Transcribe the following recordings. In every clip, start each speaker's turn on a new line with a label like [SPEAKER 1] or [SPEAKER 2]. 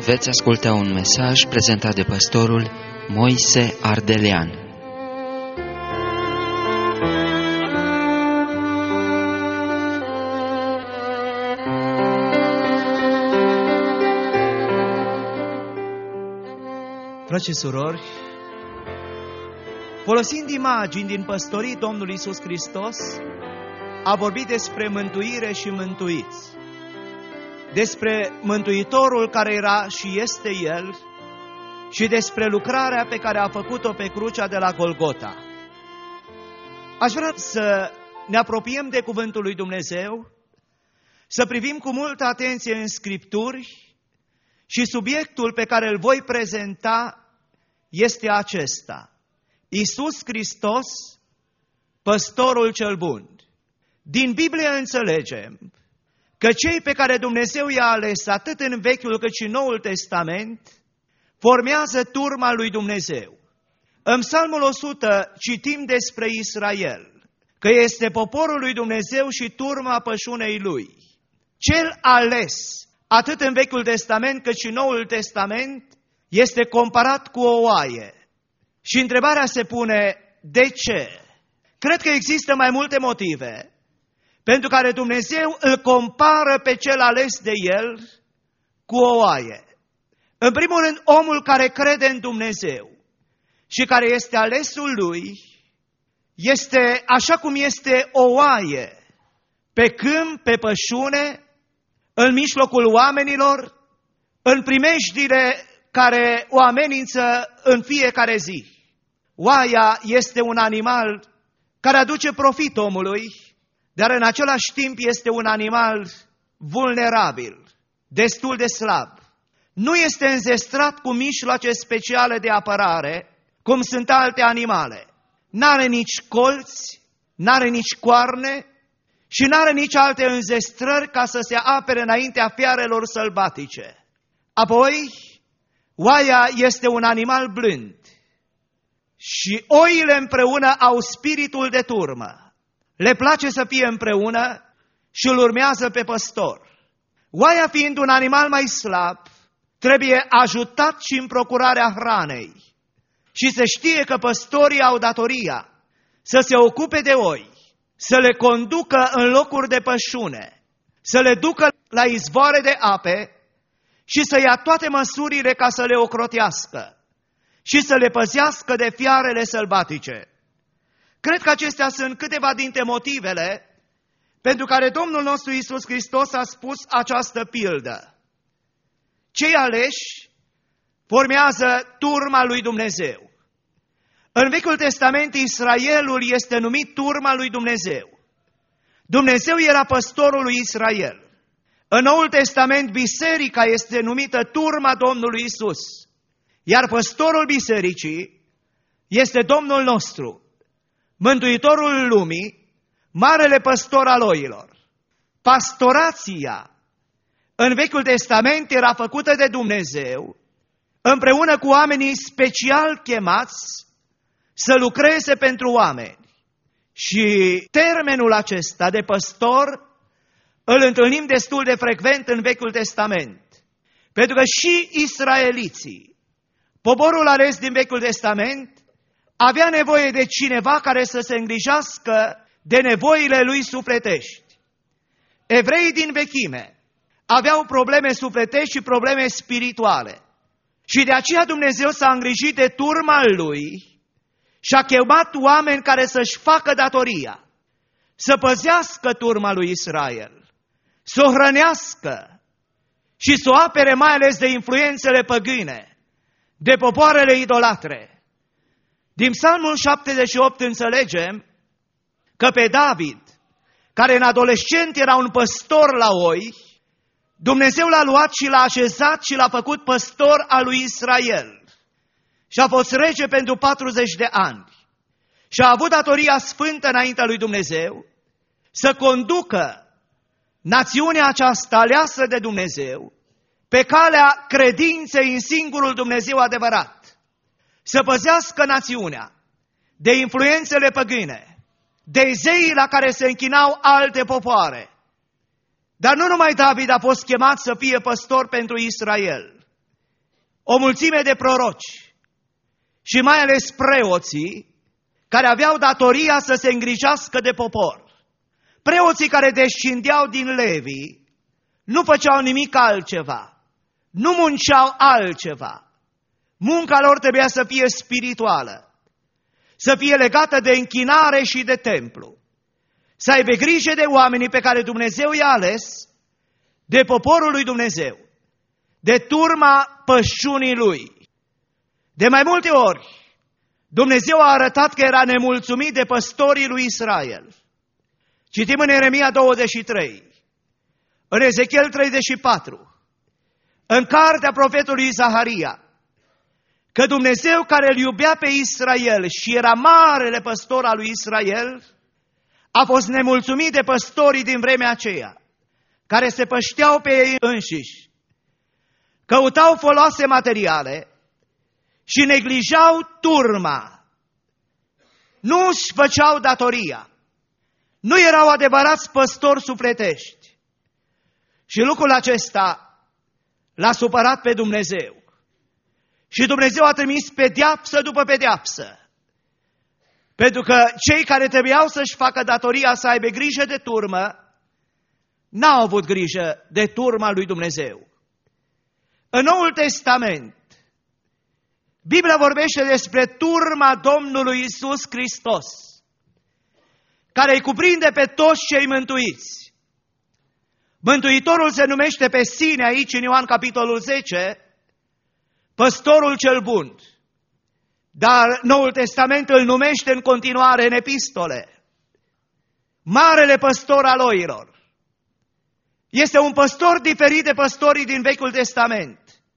[SPEAKER 1] Veți asculta un mesaj prezentat de pastorul Moise Ardelean.
[SPEAKER 2] Frați și surori, folosind imagini din păstorii Domnului Iisus Hristos, a vorbit despre mântuire și mântuiți, despre Mântuitorul care era și este El și despre lucrarea pe care a făcut-o pe crucea de la Golgota. Aș vrea să ne apropiem de Cuvântul lui Dumnezeu, să privim cu multă atenție în Scripturi și subiectul pe care îl voi prezenta este acesta: Iisus Hristos, păstorul cel bun. Din Biblie înțelegem că cei pe care Dumnezeu i-a ales atât în Vechiul cât și Noul Testament formează turma lui Dumnezeu. În Psalmul 100 citim despre Israel, că este poporul lui Dumnezeu și turma pășunei lui. Cel ales, atât în Vechiul Testament cât și Noul Testament, este comparat cu o oaie. Și întrebarea se pune, de ce? Cred că există mai multe motive pentru care Dumnezeu îl compară pe cel ales de El cu o oaie. În primul rând, omul care crede în Dumnezeu și care este alesul Lui este așa cum este o oaie, pe câmp, pe pășune, în mijlocul oamenilor, în primejdile care o amenință în fiecare zi. Oaia este un animal care aduce profit omului, dar în același timp este un animal vulnerabil, destul de slab. Nu este înzestrat cu mijloace speciale de apărare, cum sunt alte animale. N-are nici colți, n-are nici coarne și n-are nici alte înzestrări ca să se apere înaintea fiarelor sălbatice. Apoi, oaia este un animal blând și oile împreună au spiritul de turmă. Le place să fie împreună și îl urmează pe păstor. Oaia fiind un animal mai slab, trebuie ajutat și în procurarea hranei. Și se știe că păstorii au datoria să se ocupe de oi, să le conducă în locuri de pășune, să le ducă la izvoare de ape și să ia toate măsurile ca să le ocrotească și să le păzească de fiarele sălbatice. Cred că acestea sunt câteva dintre motivele pentru care Domnul nostru Iisus Hristos a spus această pildă. Cei aleși formează turma lui Dumnezeu. În Vechiul Testament, Israelul este numit turma lui Dumnezeu. Dumnezeu era păstorul lui Israel. În Noul Testament, biserica este numită turma Domnului Iisus, iar păstorul bisericii este Domnul nostru, Mântuitorul lumii, marele păstor al oilor. Pastorația în Vechiul Testament era făcută de Dumnezeu împreună cu oamenii special chemați să lucreze pentru oameni. Și termenul acesta de păstor îl întâlnim destul de frecvent în Vechiul Testament. Pentru că și israeliții, poporul ales din Vechiul Testament, avea nevoie de cineva care să se îngrijească de nevoile lui sufletești. Evreii din vechime aveau probleme sufletești și probleme spirituale. Și de aceea Dumnezeu s-a îngrijit de turma lui și a chemat oameni care să-și facă datoria, să păzească turma lui Israel, să o hrănească și să o apere mai ales de influențele păgâne, de popoarele idolatre. Din Psalmul 78 înțelegem că pe David, care în adolescent era un păstor la oi, Dumnezeu l-a luat și l-a așezat și l-a făcut păstor al lui Israel. Și a fost rege pentru 40 de ani. Și a avut datoria sfântă înaintea lui Dumnezeu să conducă națiunea aceasta aleasă de Dumnezeu pe calea credinței în singurul Dumnezeu adevărat. Să păzească națiunea de influențele păgâne, de zeii la care se închinau alte popoare. Dar nu numai David a fost chemat să fie păstor pentru Israel, o mulțime de proroci și mai ales preoții care aveau datoria să se îngrijească de popor. Preoții care descindeau din Levi nu făceau nimic altceva, nu munceau altceva. Munca lor trebuia să fie spirituală, să fie legată de închinare și de templu, să aibă grijă de oamenii pe care Dumnezeu i-a ales, de poporul lui Dumnezeu, de turma pășunii lui. De mai multe ori, Dumnezeu a arătat că era nemulțumit de păstorii lui Israel. Citim în Ieremia 23, în Ezechiel 34, în cartea profetului Zaharia, că Dumnezeu care îl iubea pe Israel și era marele păstor al lui Israel, a fost nemulțumit de păstorii din vremea aceea, care se pășteau pe ei înșiși, căutau foloase materiale și neglijau turma, nu își făceau datoria, nu erau adevărați păstori sufletești. Și lucrul acesta l-a supărat pe Dumnezeu. Și Dumnezeu a trimis pedeapsă după pedeapsă. Pentru că cei care trebuiau să-și facă datoria, să aibă grijă de turmă, n-au avut grijă de turma lui Dumnezeu. În Noul Testament, Biblia vorbește despre turma Domnului Iisus Hristos, care îi cuprinde pe toți cei mântuiți. Mântuitorul se numește pe sine aici, în Ioan capitolul 10, păstorul cel bun. Dar Noul Testament îl numește în continuare în epistole marele păstor al oilor. Este un păstor diferit de păstorii din Vechiul Testament.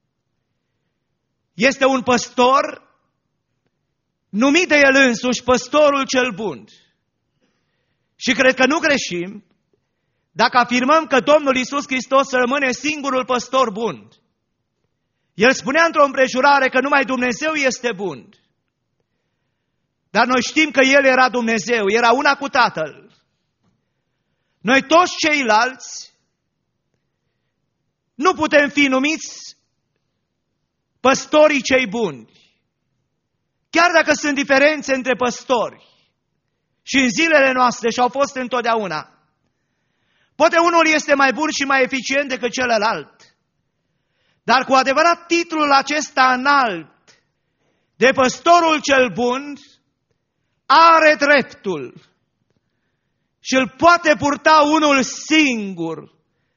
[SPEAKER 2] Este un păstor numit de el însuși păstorul cel bun. Și cred că nu greșim dacă afirmăm că Domnul Iisus Hristos rămâne singurul păstor bun. El spunea într-o împrejurare că numai Dumnezeu este bun. Dar noi știm că El era Dumnezeu, era una cu Tatăl. Noi toți ceilalți nu putem fi numiți păstorii cei buni. Chiar dacă sunt diferențe între păstori și în zilele noastre și au fost întotdeauna. Poate unul este mai bun și mai eficient decât celălalt. Dar cu adevărat titlul acesta înalt de păstorul cel bun are dreptul și îl poate purta unul singur,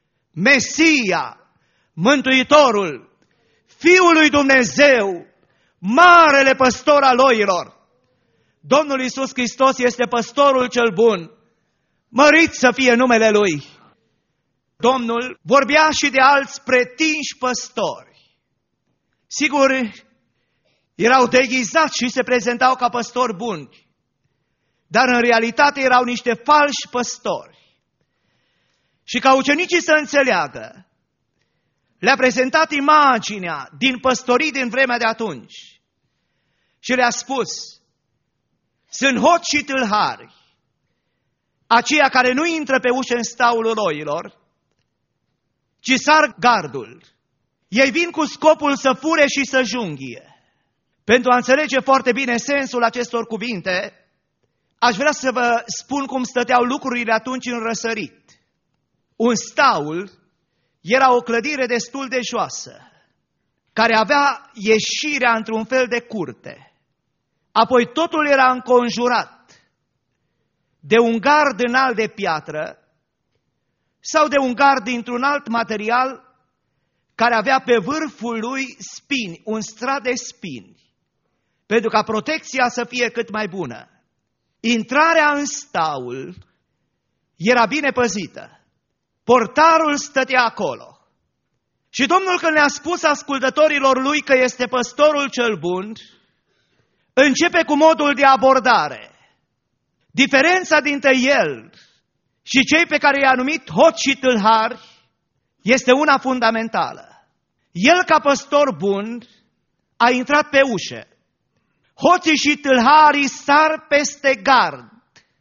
[SPEAKER 2] Mesia, Mântuitorul, Fiul lui Dumnezeu, marele păstor al oilor. Domnul Iisus Hristos este păstorul cel bun, mărit să fie numele Lui. Domnul vorbea și de alți pretinși păstori. Sigur, erau deghizați și se prezentau ca păstori buni, dar în realitate erau niște falși păstori. Și ca ucenicii să înțeleagă, le-a prezentat imaginea din păstorii din vremea de atunci și le-a spus: sunt hoți și tâlhari, aceia care nu intră pe ușă în staulul oilor, ci sar gardul. Ei vin cu scopul să fure și să junghie. Pentru a înțelege foarte bine sensul acestor cuvinte, aș vrea să vă spun cum stăteau lucrurile atunci în răsărit. Un staul era o clădire destul de joasă, care avea ieșirea într-un fel de curte. Apoi totul era înconjurat de un gard înalt de piatră sau de un gard dintr-un alt material care avea pe vârful lui spini, un strat de spini, pentru ca protecția să fie cât mai bună. Intrarea în staul era bine păzită. Portarul stătea acolo. Și Domnul, când le-a spus ascultătorilor lui că este păstorul cel bun, începe cu modul de abordare. Diferența dintre el și cei pe care i-a numit hoți și tâlhari este una fundamentală. El, ca păstor bun, a intrat pe ușă. Hoții și tâlharii sar peste gard.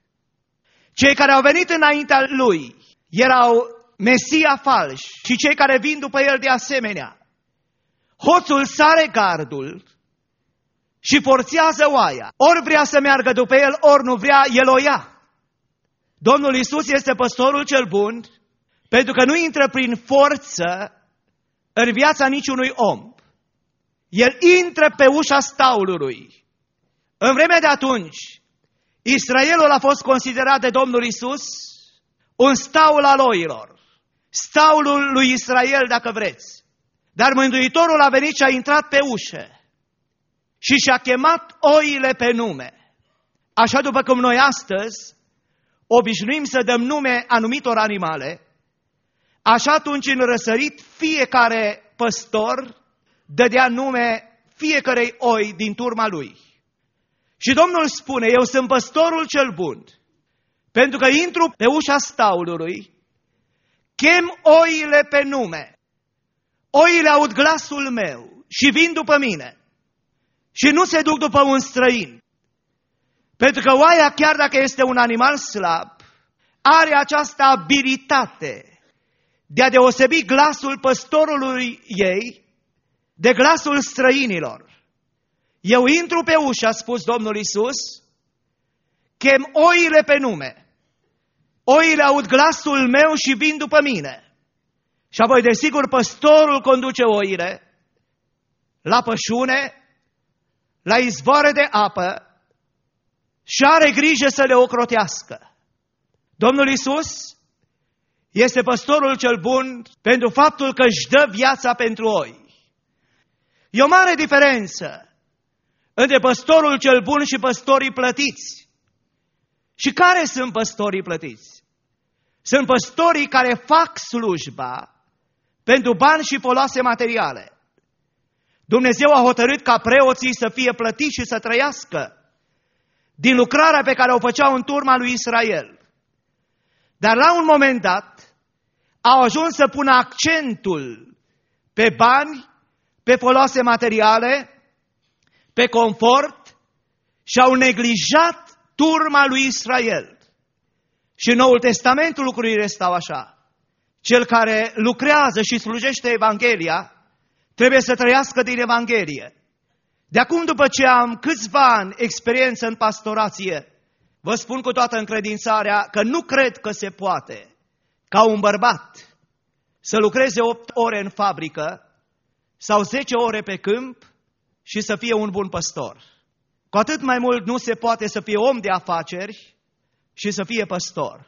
[SPEAKER 2] Cei care au venit înaintea lui erau Mesia falși și cei care vin după el de asemenea. hoțul sare gardul și forțează oaia. Ori vrea să meargă după el, ori nu vrea, el o ia. Domnul Iisus este păstorul cel bun, pentru că nu intră prin forță în viața niciunui om. El intră pe ușa staulului. În vremea de atunci, Israelul a fost considerat de Domnul Iisus un staul al oilor. Staulul lui Israel, dacă vreți. Dar Mântuitorul a venit și a intrat pe ușă și și-a chemat oile pe nume. Așa după cum noi astăzi obișnuim să dăm nume anumitor animale, așa atunci în răsărit fiecare păstor dădea nume fiecărei oi din turma lui. Și Domnul spune, eu sunt păstorul cel bun, pentru că intru pe ușa staulului, chem oile pe nume. Oile aud glasul meu și vin după mine și nu se duc după un străin. Pentru că oaia, chiar dacă este un animal slab, are această abilitate de a deosebi glasul păstorului ei de glasul străinilor. Eu intru pe ușă, a spus Domnul Iisus, chem oile pe nume. Oile aud glasul meu și vin după mine. Și apoi, desigur, păstorul conduce oile la pășune, la izvoare de apă și are grijă să le ocrotească. Domnul Iisus este păstorul cel bun pentru faptul că își dă viața pentru oi. E o mare diferență între păstorul cel bun și păstorii plătiți. Și care sunt păstorii plătiți? Sunt păstorii care fac slujba pentru bani și foloase materiale. Dumnezeu a hotărât ca preoții să fie plătiți și să trăiască din lucrarea pe care o făceau în turma lui Israel. Dar la un moment dat au ajuns să pună accentul pe bani, pe foloase materiale, pe confort și au neglijat turma lui Israel. Și în Noul Testament lucrurile stau așa. Cel care lucrează și slujește Evanghelia trebuie să trăiască din Evanghelie. De acum, după ce am câțiva ani experiență în pastorație, vă spun cu toată încredințarea că nu cred că se poate ca un bărbat să lucreze 8 ore în fabrică sau 10 ore pe câmp și să fie un bun păstor. Cu atât mai mult nu se poate să fie om de afaceri și să fie păstor.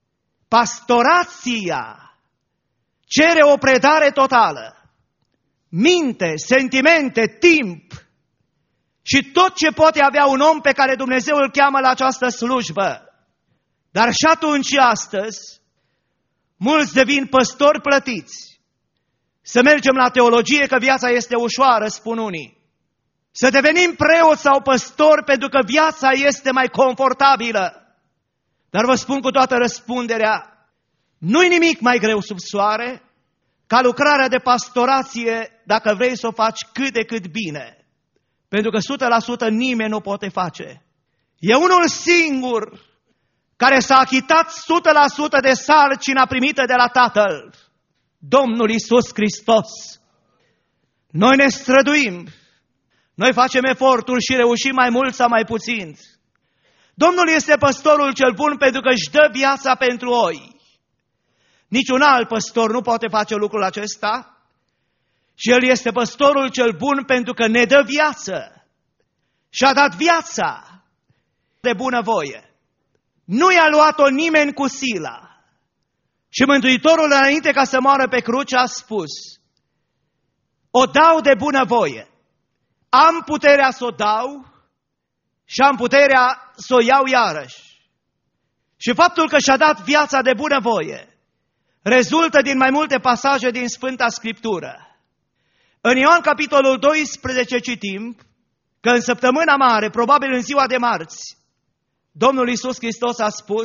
[SPEAKER 2] Pastorația cere o predare totală. Minte, sentimente, timp și tot ce poate avea un om pe care Dumnezeu îl cheamă la această slujbă. Dar și atunci și astăzi, mulți devin păstori plătiți. Să mergem la teologie că viața este ușoară, spun unii. Să devenim preoți sau păstori pentru că viața este mai confortabilă. Dar vă spun cu toată răspunderea, nu-i nimic mai greu sub soare ca lucrarea de pastorație dacă vrei să o faci cât de cât bine. Pentru că 100% nimeni nu poate face. E unul singur care s-a achitat 100% de sarcina primită de la Tatăl, Domnul Iisus Hristos. Noi ne străduim, noi facem eforturi și reușim mai mult sau mai puțin. Domnul este păstorul cel bun pentru că își dă viața pentru oi. Niciun alt păstor nu poate face lucrul acesta. Și El este păstorul cel bun pentru că ne dă viață. Și a dat viața de bunăvoie. Nu i-a luat-o nimeni cu sila. Și Mântuitorul, înainte ca să moară pe cruce, a spus: o dau de bunăvoie. Am puterea să o dau și am puterea să o iau iarăși. Și faptul că și-a dat viața de bunăvoie rezultă din mai multe pasaje din Sfânta Scriptură. În Ioan capitolul 12 citim că în săptămâna mare, probabil în ziua de marți, Domnul Iisus Hristos a spus: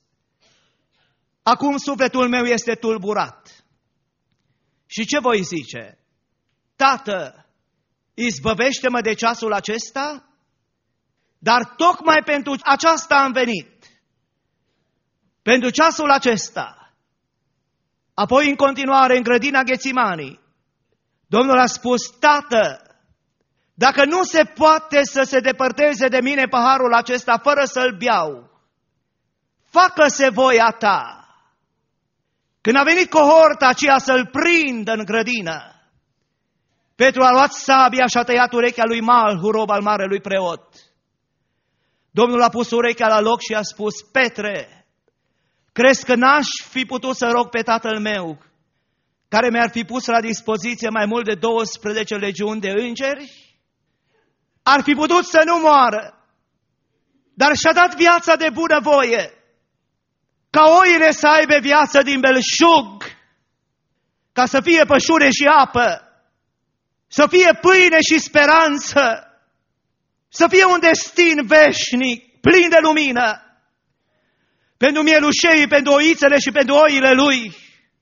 [SPEAKER 2] acum sufletul meu este tulburat. Și ce voi zice? Tată, izbăvește-mă de ceasul acesta? Dar tocmai pentru aceasta am venit. Pentru ceasul acesta. Apoi, în continuare, în grădina Ghețimanii, Domnul a spus: Tată, dacă nu se poate să se depărteze de mine paharul acesta fără să-l beau, facă-se voia ta. Când a venit cohorta aceea să-l prindă în grădină, Petru a luat sabia și a tăiat urechea lui Malhu, rob al marelui preot. Domnul a pus urechea la loc și a spus: Petre, crezi că n-aș fi putut să rog pe tatăl meu, care mi-ar fi pus la dispoziție mai mult de 12 legiuni de îngeri? Ar fi putut să nu moară, dar și-a dat viața de bunăvoie, ca oile să aibă viață din belșug, ca să fie pășune și apă, să fie pâine și speranță, să fie un destin veșnic, plin de lumină, pentru mielușei, pentru oițele și pentru oile lui.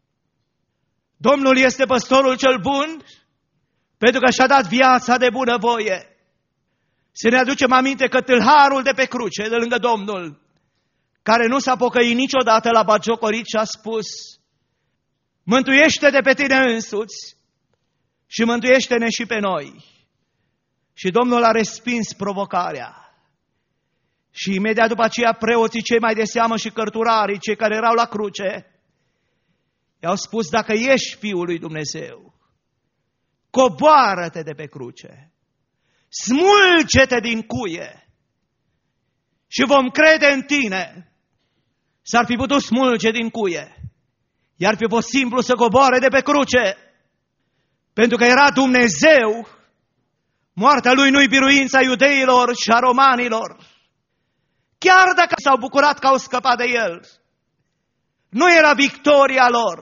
[SPEAKER 2] Domnul este păstorul cel bun, pentru că și-a dat viața de bunăvoie. Să ne aducem aminte că tâlharul de pe cruce, de lângă Domnul, care nu s-a pocăit niciodată, la batjocorit și a spus: mântuiește-te pe tine însuți și mântuiește-ne și pe noi. Și Domnul a respins provocarea. Și imediat după aceea preoții cei mai de seamă și cărturarii, cei care erau la cruce, i-au spus: dacă ești Fiul lui Dumnezeu, coboară-te de pe cruce, smulge-te din cuie și vom crede în tine. S-ar fi putut smulge din cuie, iar fi fost simplu să coboare de pe cruce, pentru că era Dumnezeu. Moartea lui nu-i biruința iudeilor și a romanilor, chiar dacă s-au bucurat că au scăpat de el. Nu era victoria lor,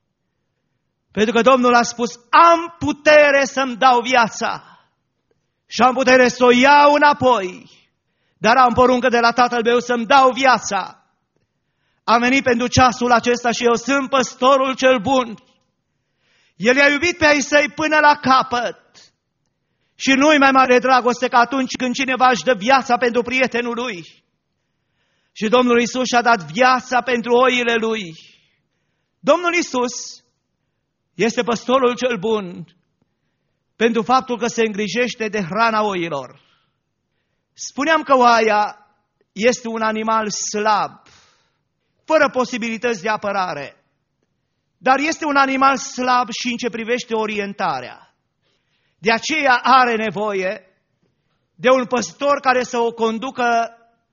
[SPEAKER 2] pentru că Domnul a spus: am putere să-mi dau viața și am putere să o iau înapoi, dar am poruncă de la Tatăl meu să-mi dau viața. Am venit pentru ceasul acesta și eu sunt păstorul cel bun. El i-a iubit pe ai săi până la capăt. Și nu-i mai mare dragoste ca atunci când cineva își dă viața pentru prietenul lui. Și Domnul Iisus și-a dat viața pentru oile lui. Domnul Iisus este păstorul cel bun pentru faptul că se îngrijește de hrana oilor. Spuneam că oaia este un animal slab, fără posibilități de apărare, dar este un animal slab și în ce privește orientarea. De aceea are nevoie de un păstor care să o conducă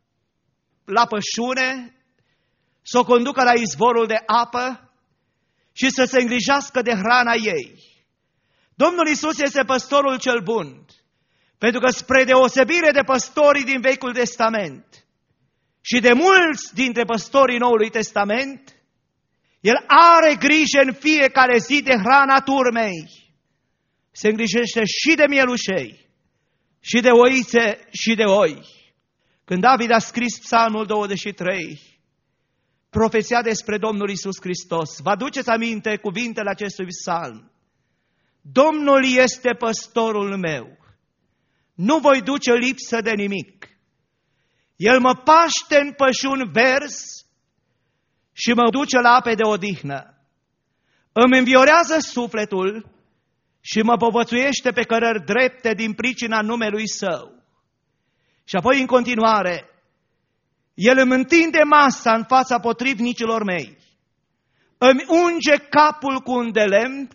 [SPEAKER 2] la pășune, să o conducă la izvorul de apă și să se îngrijească de hrana ei. Domnul Iisus este păstorul cel bun, pentru că spre deosebire de păstorii din Vechiul Testament și de mulți dintre păstorii Noului Testament, El are grijă în fiecare zi de hrana turmei. Se îngrijește și de mielușei, și de oițe, și de oi. Când David a scris Psalmul 23, profeția despre Domnul Iisus Hristos, vă aduceți aminte cuvintele acestui psalm: Domnul este păstorul meu, nu voi duce lipsă de nimic. El mă paște în pășuni verzi și mă duce la ape de odihnă. Îmi înviorează sufletul și mă povățuiește pe cărări drepte din pricina numelui Său. Și apoi, în continuare, El îmi întinde masa în fața potrivnicilor mei, îmi unge capul cu un de lemn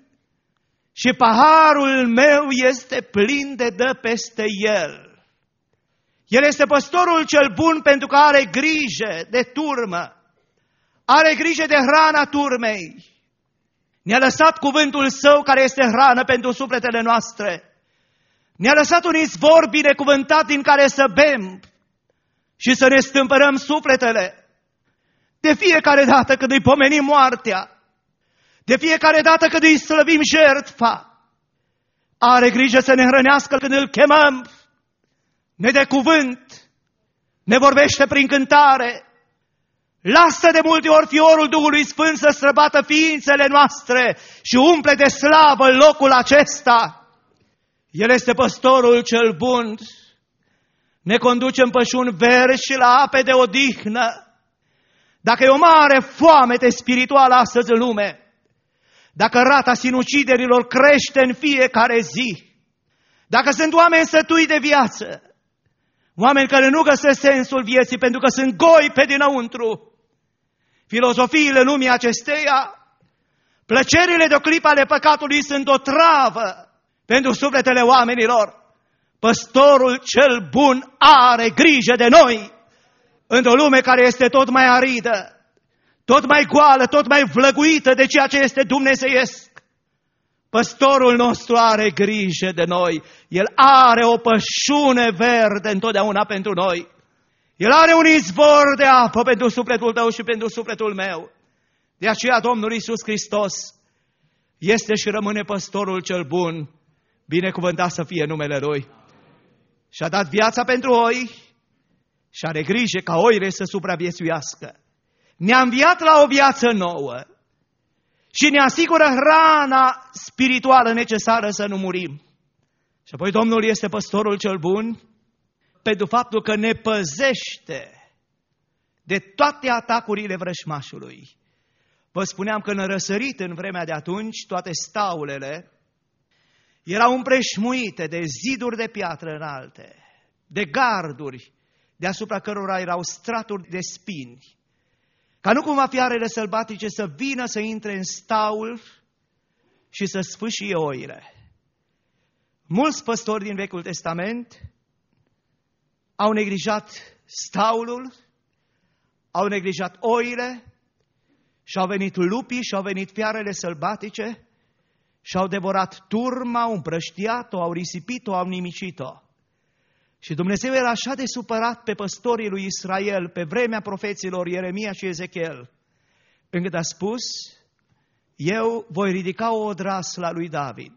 [SPEAKER 2] și paharul meu este plin de dă peste El. El este păstorul cel bun pentru că are grijă de turmă, are grijă de hrana turmei. Ne-a lăsat cuvântul Său care este hrană pentru sufletele noastre. Ne-a lăsat un izvor binecuvântat din care să bem și să ne stâmpărăm sufletele. De fiecare dată când îi pomenim moartea, de fiecare dată când îi slăvim jertfa, are grijă să ne hrănească când îl chemăm, ne dă cuvânt, ne vorbește prin cântare. Lasă de multe ori fiorul Duhului Sfânt să străbată ființele noastre și umple de slavă locul acesta. El este păstorul cel bun, ne conduce în pășuni verzi și la ape de odihnă. Dacă e o mare foamete spirituală astăzi în lume, dacă rata sinuciderilor crește în fiecare zi, dacă sunt oameni sătui de viață, oameni care nu găsesc sensul vieții pentru că sunt goi pe dinăuntru, filozofiile lumii acesteia, plăcerile de o clipă ale păcatului sunt o travă pentru sufletele oamenilor. Păstorul cel bun are grijă de noi într-o lume care este tot mai aridă, tot mai goală, tot mai vlăguită de ceea ce este dumnezeiesc. Păstorul nostru are grijă de noi. El are o pășune verde întotdeauna pentru noi. El are un izvor de apă pentru sufletul tău și pentru sufletul meu. De aceea Domnul Iisus Hristos este și rămâne păstorul cel bun. Binecuvântat să fie numele Lui. Și-a dat viața pentru oi și are grijă ca oile să supraviețuiască. Ne-a înviat la o viață nouă și ne asigură hrana spirituală necesară să nu murim. Și apoi Domnul este păstorul cel bun pentru faptul că ne păzește de toate atacurile vrășmașului. Vă spuneam că în răsărit în vremea de atunci toate staulele erau împrejmuite de ziduri de piatră înalte, de garduri deasupra cărora erau straturi de spini, ca nu cumva fiarele sălbatice să vină să intre în staul și să sfâșie oile. Mulți păstori din Vechiul Testament au neglijat staulul, au neglijat oile și au venit lupii și au venit fiarele sălbatice și au devorat turma, au împrăștiat-o, au risipit-o, au nimicit-o. Și Dumnezeu era așa de supărat pe păstorii lui Israel pe vremea profeților Ieremia și Ezechiel, încât a spus: eu voi ridica o odraslă a lui David.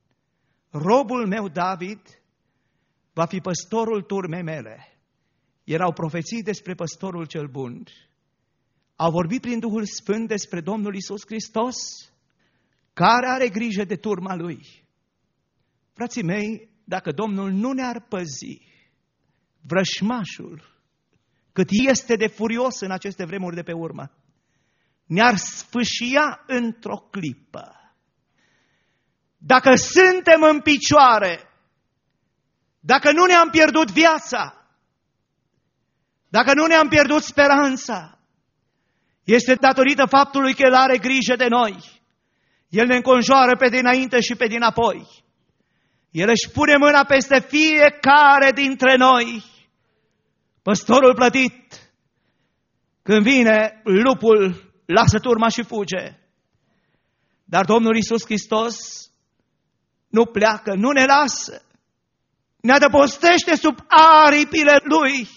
[SPEAKER 2] Robul meu David va fi păstorul turmei mele. Erau profeții despre păstorul cel bun. Au vorbit prin Duhul Sfânt despre Domnul Iisus Hristos, care are grijă de turma Lui. Frații mei, dacă Domnul nu ne-ar păzi, vrășmașul, cât este de furios în aceste vremuri de pe urmă, ne-ar sfâșia într-o clipă. Dacă suntem în picioare, dacă nu ne-am pierdut viața, dacă nu ne-am pierdut speranța, este datorită faptului că El are grijă de noi. El ne înconjoară pe dinainte și pe dinapoi. El își pune mâna peste fiecare dintre noi. Păstorul plătit, când vine lupul, lasă turma și fuge. Dar Domnul Iisus Hristos nu pleacă, nu ne lasă. Ne adăpostește sub aripile Lui.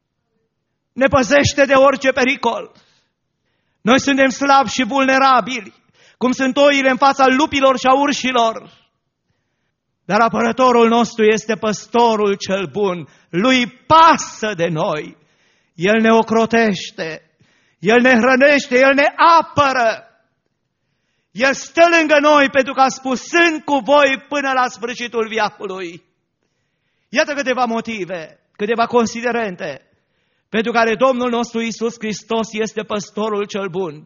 [SPEAKER 2] Ne păzește de orice pericol. Noi suntem slabi și vulnerabili, cum sunt oile în fața lupilor și a urșilor. Dar apărătorul nostru este păstorul cel bun. Lui pasă de noi. El ne ocrotește, El ne hrănește, El ne apără. El stă lângă noi pentru că a spus: sunt cu voi până la sfârșitul veacului. Iată câteva motive, câteva considerente pentru care Domnul nostru Iisus Hristos este păstorul cel bun.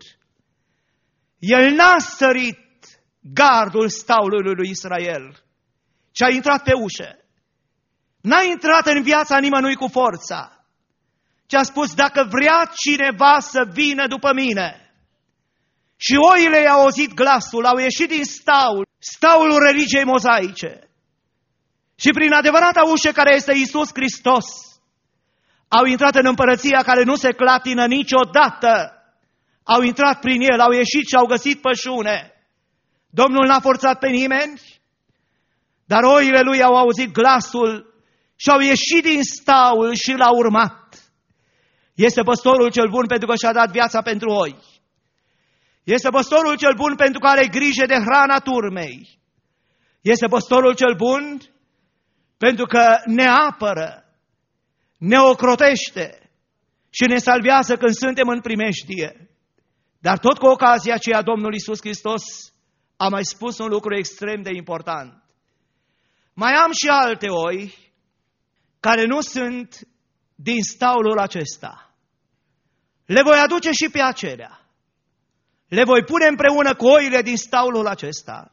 [SPEAKER 2] El n-a sărit gardul staulului lui Israel, ci a intrat pe ușă. N-a intrat în viața nimănui cu forța, ci a spus: dacă vrea cineva să vină după mine. Și oile i-au auzit glasul, au ieșit din staulul religiei mozaice. Și prin adevărata ușă care este Iisus Hristos, au intrat în împărăția care nu se clatină niciodată. Au intrat prin El, au ieșit și au găsit pășune. Domnul n-a forțat pe nimeni, dar oile Lui au auzit glasul și au ieșit din staul și L-au urmat. Este păstorul cel bun pentru că și-a dat viața pentru oi. Este păstorul cel bun pentru că are grijă de hrana turmei. Este păstorul cel bun pentru că ne apără, ne ocrotește și ne salvează când suntem în primejdie. Dar tot cu ocazia aceea Domnul Iisus Hristos a mai spus un lucru extrem de important. Mai am și alte oi care nu sunt din staulul acesta. Le voi aduce și pe acelea. le voi pune împreună cu oile din staulul acesta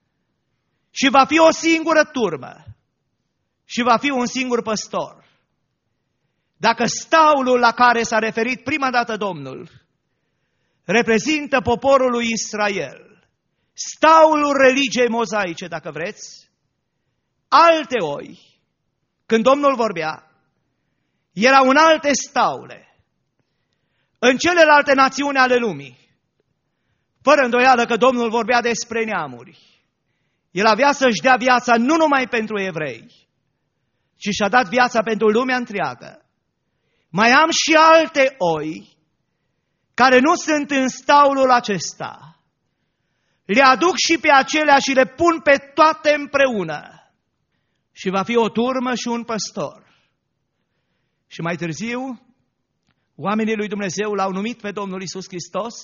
[SPEAKER 2] și va fi o singură turmă și va fi un singur păstor. Dacă staulul la care s-a referit prima dată Domnul reprezintă poporul lui Israel, staulul religiei mozaice, dacă vreți, alte oi, când Domnul vorbea, erau în alte staule, în celelalte națiuni ale lumii. Fără îndoială că Domnul vorbea despre neamuri. El avea să-și dea viața nu numai pentru evrei, ci și-a dat viața pentru lumea întreagă. Mai am și alte oi care nu sunt în staulul acesta. Le aduc și pe acelea și le pun pe toate împreună. Și va fi o turmă și un păstor. Și mai târziu, oamenii lui Dumnezeu l-au numit pe Domnul Iisus Hristos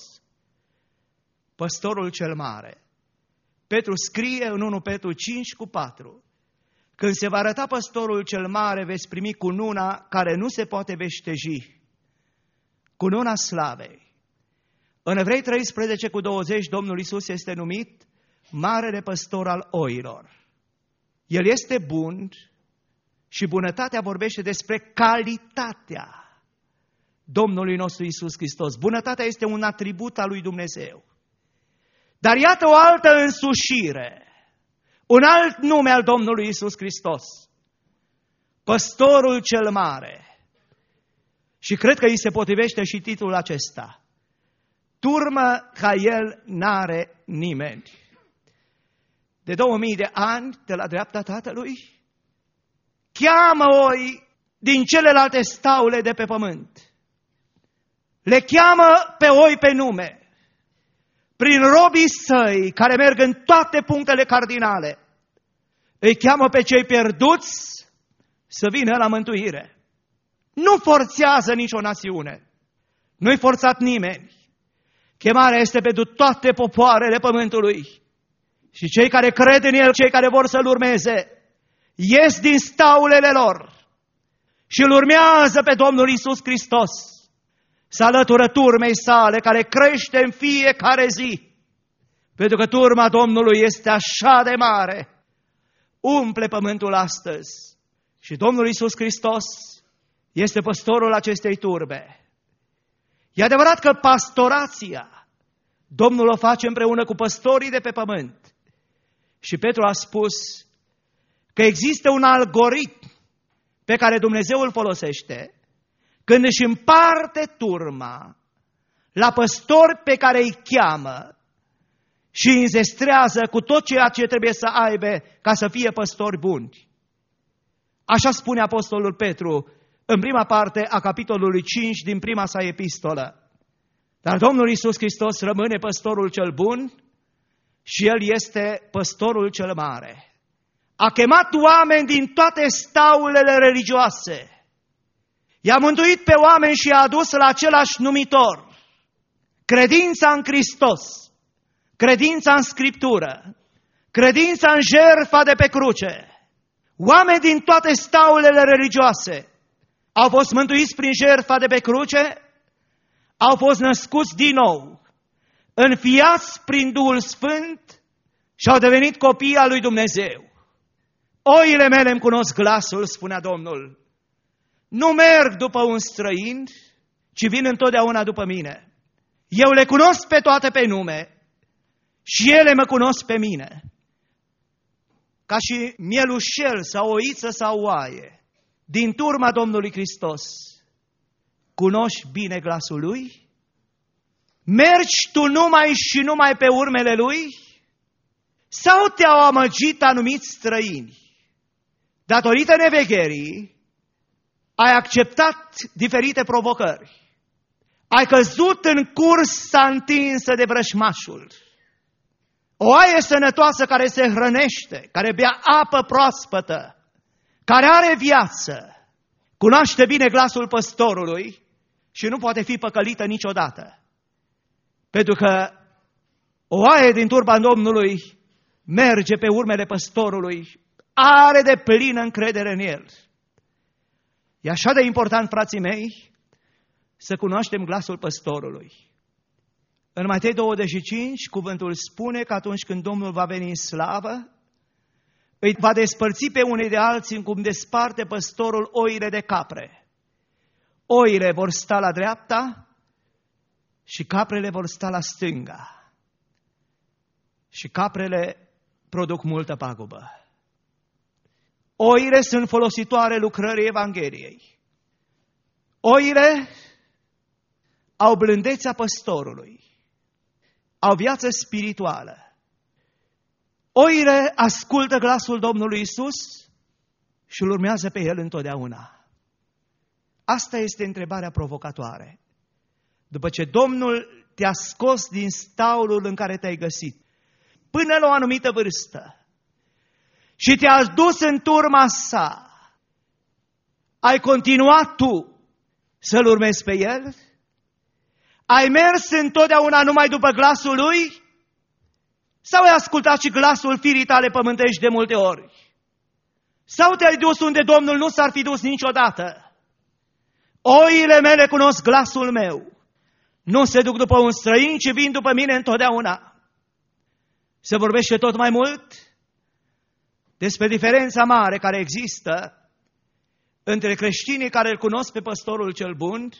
[SPEAKER 2] păstorul cel mare. Petru scrie în 1 Petru 5:4: când se va arăta păstorul cel mare, veți primi cununa care nu se poate veșteji, cununa slavei. În Evrei 13:20, Domnul Iisus este numit marele păstor al oilor. El este bun și bunătatea vorbește despre calitatea Domnului nostru Iisus Hristos. Bunătatea este un atribut al lui Dumnezeu. Dar iată o altă însușire, un alt nume al Domnului Iisus Hristos, păstorul cel mare. Și cred că îi se potrivește și titlul acesta: turmă ca el n-are nimeni. De 2000 de ani, de la dreapta Tatălui, cheamă oi din celelalte staule de pe pământ. Le cheamă pe oi pe nume, prin robii săi care merg în toate punctele cardinale. Îi cheamă pe cei pierduți să vină la mântuire. Nu forțează nicio națiune. Nu-i forțat nimeni. Chemarea este pentru toate popoarele pământului. Și cei care cred în El, cei care vor să-L urmeze, ies din staulele lor și îl urmează pe Domnul Iisus Hristos. Se alătură turmei sale care crește în fiecare zi. Pentru că turma Domnului este așa de mare. Umple pământul astăzi. Și Domnul Iisus Hristos este păstorul acestei turme. E adevărat că pastorația Domnul o face împreună cu păstorii de pe pământ. Și Petru a spus că există un algoritm pe care Dumnezeu îl folosește când își împarte turma la păstori pe care îi cheamă și îi înzestrează cu tot ceea ce trebuie să aibă ca să fie păstori buni. Așa spune Apostolul Petru în prima parte a capitolului 5 din prima sa epistolă. Dar Domnul Iisus Hristos rămâne păstorul cel bun și El este păstorul cel mare. A chemat oameni din toate staulele religioase. I-a mântuit pe oameni și i-a adus la același numitor: credința în Hristos, credința în Scriptură, credința în jertfa de pe cruce. Oameni din toate staulele religioase au fost mântuiți prin jertfa de pe cruce, au fost născuți din nou, înfiați prin Duhul Sfânt și au devenit copii al lui Dumnezeu. Oile mele îmi cunosc glasul, spunea Domnul. Nu merg după un străin, ci vin întotdeauna după mine. Eu le cunosc pe toate pe nume și ele mă cunosc pe mine. Ca și mielușel sau oiță sau oaie, din turma Domnului Hristos, cunoști bine glasul Lui? Mergi tu numai și numai pe urmele Lui? Sau te-au amăgit anumiți străini? Datorită nevegherii, ai acceptat diferite provocări. Ai căzut în cursa întinsă de vrășmașul. O oaie sănătoasă care se hrănește, care bea apă proaspătă, care are viață, cunoaște bine glasul păstorului și nu poate fi păcălită niciodată. Pentru că o oaie din turba Domnului merge pe urmele păstorului, are de plină încredere în el. E așa de important, frații mei, să cunoaștem glasul păstorului. În Matei 25, cuvântul spune că atunci când Domnul va veni în slavă, îi va despărți pe unii de alții cum desparte păstorul oile de capre. Oile vor sta la dreapta și caprele vor sta la stânga. Și caprele produc multă pagubă. Oile sunt folositoare lucrării Evangheliei. Oile au blândețea păstorului, au viață spirituală. Oile ascultă glasul Domnului Isus și îl urmează pe El întotdeauna. Asta este întrebarea provocatoare. După ce Domnul te-a scos din staulul în care te-ai găsit, până la o anumită vârstă, și te-a dus în turma sa, ai continuat tu să-L urmezi pe El? Ai mers întotdeauna numai după glasul Lui? Sau ai ascultat și glasul firii tale pământești de multe ori? Sau te-ai dus unde Domnul nu s-ar fi dus niciodată? Oile mele cunosc glasul meu. Nu se duc după un străin, ci vin după mine întotdeauna. Se vorbește tot mai mult despre diferența mare care există între creștinii care îl cunosc pe păstorul cel bun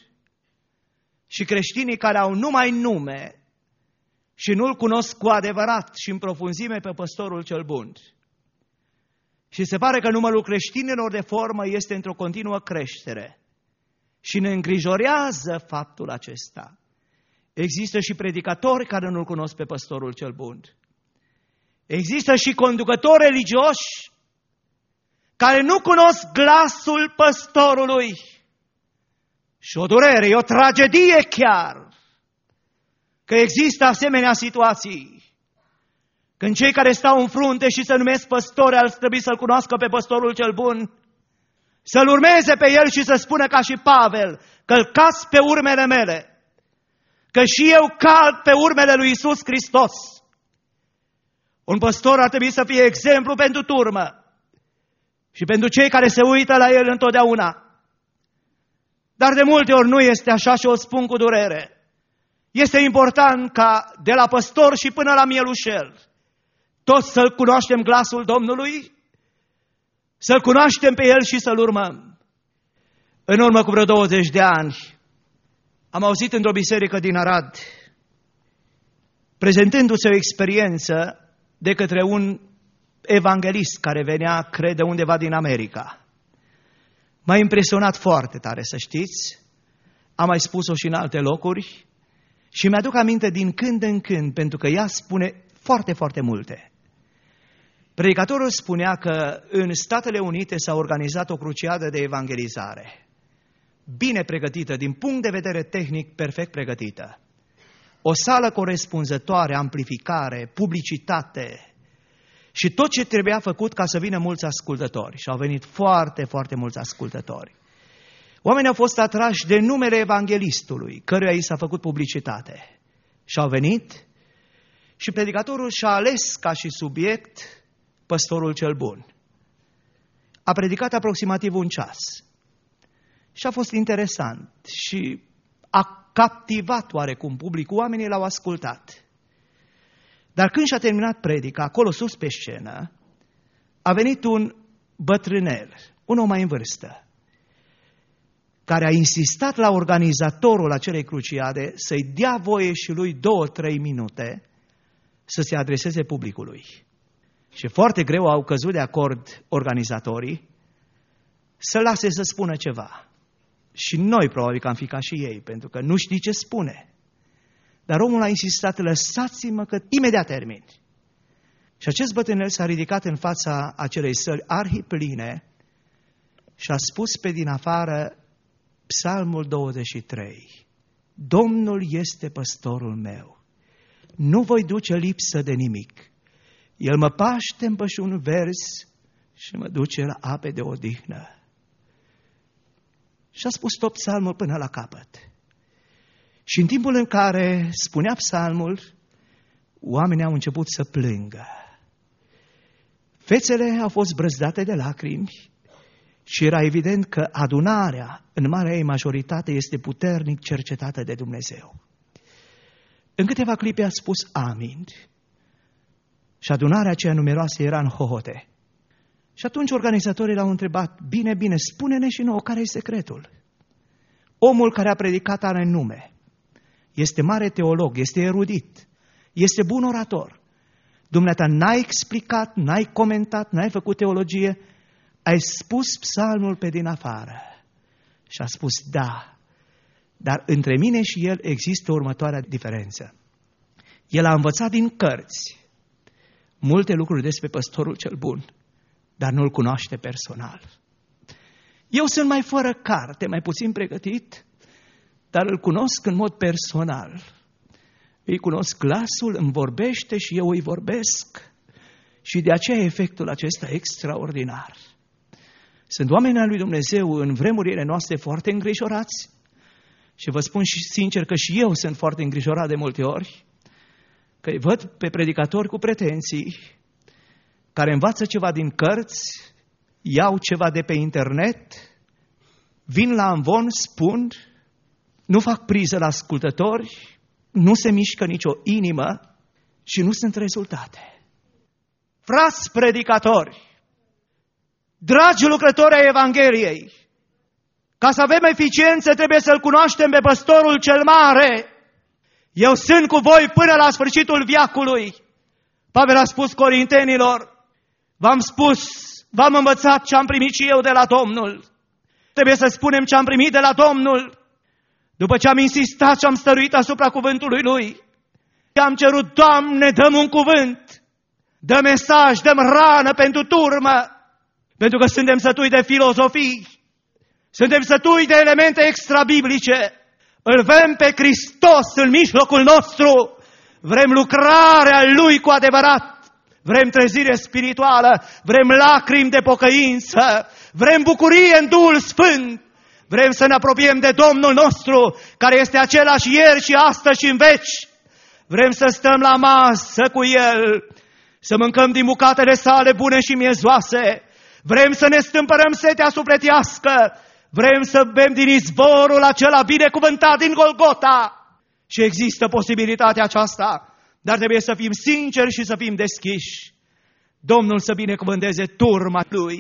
[SPEAKER 2] și creștinii care au numai nume și nu-L cunosc cu adevărat și în profunzime pe păstorul cel bun. Și se pare că numărul creștinilor de formă este într-o continuă creștere. Și ne îngrijorează faptul acesta. Există și predicatori care nu-L cunosc pe păstorul cel bun. Există și conducători religioși care nu cunosc glasul păstorului. Și o durere, e o tragedie chiar, că există asemenea situații. Când cei care stau în frunte și se numesc păstori ar trebui să-L cunoască pe păstorul cel bun, să-L urmeze pe El și să spună ca și Pavel, călcați pe urmele mele, că și eu calc pe urmele lui Iisus Hristos. Un păstor ar trebui să fie exemplu pentru turmă și pentru cei care se uită la el întotdeauna. Dar de multe ori nu este așa și o spun cu durere. Este important ca de la păstor și până la mielușel toți să-L cunoaștem glasul Domnului, să-L cunoaștem pe El și să-L urmăm. În urmă cu vreo 20 de ani am auzit într-o biserică din Arad, prezentându-se o experiență de către un evanghelist care venea, crede, undeva din America. M-a impresionat foarte tare, să știți. Am mai spus-o și în alte locuri și mi-aduc aminte din când în când, pentru că ea spune foarte, foarte multe. Predicatorul spunea că în Statele Unite s-a organizat o cruciadă de evangelizare, bine pregătită, din punct de vedere tehnic, perfect pregătită. O sală corespunzătoare, amplificare, publicitate și tot ce trebuia făcut ca să vină mulți ascultători. Și au venit foarte, foarte mulți ascultători. Oamenii au fost atrași de numele evanghelistului, căruia i s-a făcut publicitate. Și au venit și predicatorul și-a ales ca și subiect păstorul cel bun. A predicat aproximativ 1 ceas. Și a fost interesant și a captivat oarecum publicul, oamenii l-au ascultat. Dar când și-a terminat predica, acolo sus pe scenă, a venit un bătrânel, un om mai în vârstă, care a insistat la organizatorul acelei cruciade să-i dea voie și lui 2-3 minute să se adreseze publicului. Și foarte greu au căzut de acord organizatorii să lase să spună ceva. Și noi probabil că am fi ca și ei, pentru că nu știi ce spune. Dar omul a insistat, lăsați-mă că imediat termin. Și acest bătrânel s-a ridicat în fața acelei săli arhipline și a spus pe din afară Psalmul 23. Domnul este păstorul meu. Nu voi duce lipsă de nimic. El mă paște în pășuni verzi și mă duce la ape de odihnă. Și a spus tot psalmul până la capăt. Și în timpul în care spunea psalmul, oamenii au început să plângă. Fețele au fost brăzdate de lacrimi și era evident că adunarea, în marea ei majoritate, este puternic cercetată de Dumnezeu. În câteva clipe a spus amin. Și adunarea aceea numeroasă era în hohote. Și atunci organizatorii l-au întrebat, bine, spune-ne și nouă care e secretul. Omul care a predicat are nume. Este mare teolog, este erudit, este bun orator. Dumneata n-ai explicat, n-ai comentat, n-ai făcut teologie, ai spus psalmul pe din afară. Și a spus, da, dar între mine și el există următoarea diferență. El a învățat din cărți multe lucruri despre păstorul cel bun, dar nu-l cunoaște personal. Eu sunt mai fără carte, mai puțin pregătit, dar îl cunosc în mod personal. Îi cunosc glasul, îmi vorbește și eu îi vorbesc. Și de aceea efectul acesta extraordinar. Sunt oameni al lui Dumnezeu în vremurile noastre foarte îngrijorați și vă spun și sincer că și eu sunt foarte îngrijorat de multe ori, că îi văd pe predicatori cu pretenții, care învață ceva din cărți, iau ceva de pe internet, vin la amvon, spun, nu fac priză la ascultători, nu se mișcă nicio inimă și nu sunt rezultate. Frați predicatori, dragi lucrători ai Evangheliei, ca să avem eficiență trebuie să-L cunoaștem pe păstorul cel mare. Eu sunt cu voi până la sfârșitul veacului. Pavel a spus Corintenilor, v-am învățat ce am primit și eu de la Domnul. Trebuie să spunem ce am primit de la Domnul. După ce am insistat și am stăruit asupra cuvântului Lui, am cerut, Doamne, dăm un cuvânt, dă mesaj, dăm rană pentru turmă, pentru că suntem sătui de filozofii, suntem sătui de elemente extrabiblice. Îl vrem pe Hristos în mijlocul nostru, vrem lucrarea Lui cu adevărat, vrem trezire spirituală, vrem lacrimi de pocăință, vrem bucurie în Duhul Sfânt, vrem să ne apropiem de Domnul nostru, care este același ieri și astăzi și în veci. Vrem să stăm la masă cu El, să mâncăm din bucatele sale bune și miezoase. Vrem să ne stâmpărăm setea sufletească. Vrem să bem din izvorul acela binecuvântat din Golgota. Și există posibilitatea aceasta, dar trebuie să fim sinceri și să fim deschiși. Domnul să binecuvânteze turma Lui.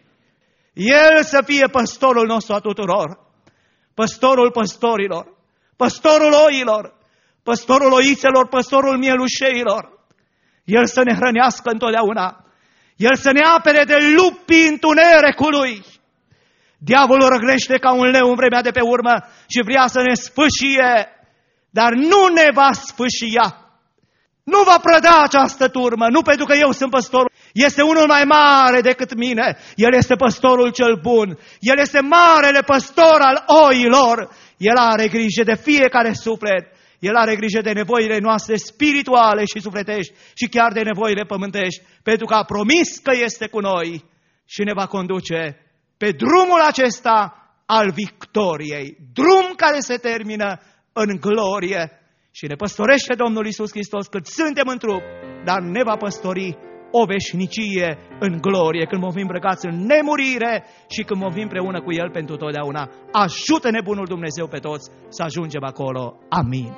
[SPEAKER 2] El să fie păstorul nostru a tuturor, păstorul păstorilor, păstorul oilor, păstorul oițelor, păstorul mielușeilor. El să ne hrănească întotdeauna, El să ne apere de lupii întunericului. Diavolul răgnește ca un leu în vremea de pe urmă și vrea să ne sfâșie, dar nu ne va sfâșia. Nu va prăda această turmă, nu pentru că eu sunt păstorul. Este unul mai mare decât mine. El este păstorul cel bun. El este marele păstor al oilor. El are grijă de fiecare suflet. El are grijă de nevoile noastre spirituale și sufletești și chiar de nevoile pământești. Pentru că a promis că este cu noi și ne va conduce pe drumul acesta al victoriei. Drum care se termină în glorie. Și ne păstorește Domnul Iisus Hristos cât suntem în trup, dar ne va păstori o veșnicie în glorie, când vom fi îmbrăcați în nemurire și când vom fi împreună cu El pentru totdeauna. Ajută-ne bunul Dumnezeu pe toți să ajungem acolo. Amin.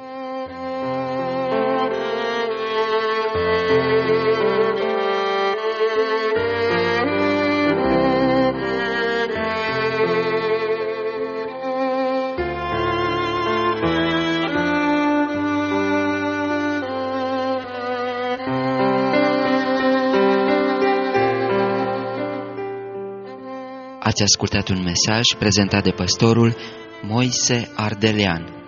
[SPEAKER 1] Ați ascultat un mesaj prezentat de pastorul Moise Ardelean.